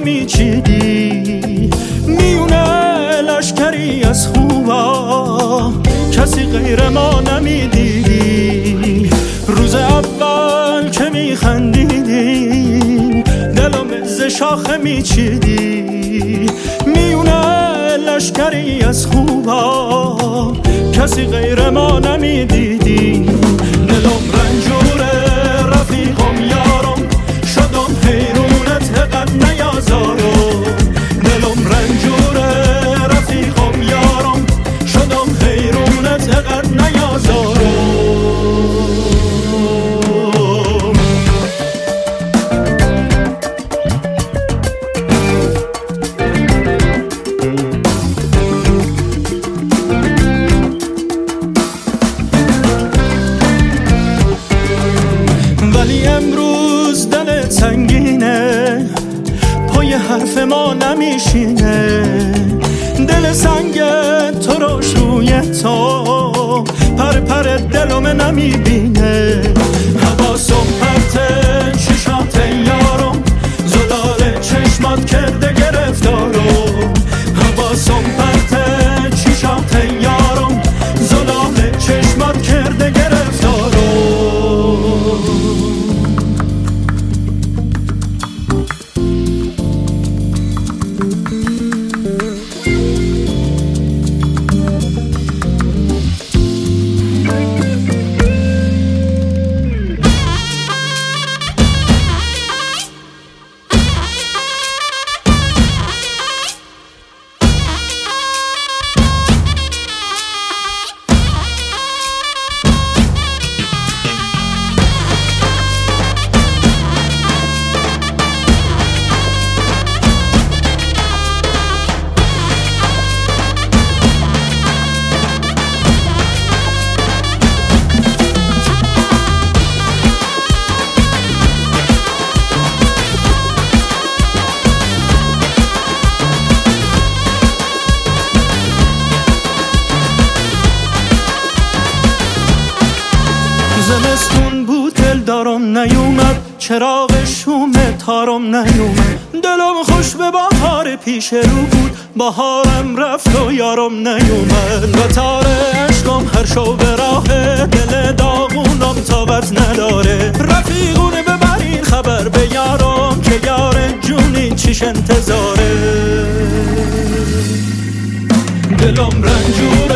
نمیچیدی، میونه لشکری از خوبا کسی غیر ما نمیدیدی. روز اول که میخندیدیم دلم ز شاخه میچیدی، میونه لشکری از خوبا کسی غیر ما نمیدیدی. دلم رنجوره رفیقم یارم، شدم حیرونت قد نیازارم. دلم رنجوره رفیقم یارم، شدم حیرونت قد نیازارم. ولی امروز دلت سنگینه، پای حرف ما نمیشینه. دل سنگ تو روش روی تو پر پر دلم نمیبینه. حواسم پرته چشات یارم، زلال چشمات کرده گرفتارم. حواسم پرته چشات یارم، زلال چشمات کرده گرفتارم. زمستون بود دل دارم نیومد، چراغ شوم تارم نیومد. دلم خوش به بهار پیش رو بود، بهارم رفت و یارم نیومد. و تار عشقم هر شو به راه، دل داغونم تابت نداره. رفیقونه ببرین خبر به یارم، که یار جونی چیش انتظاره. دلم رنجور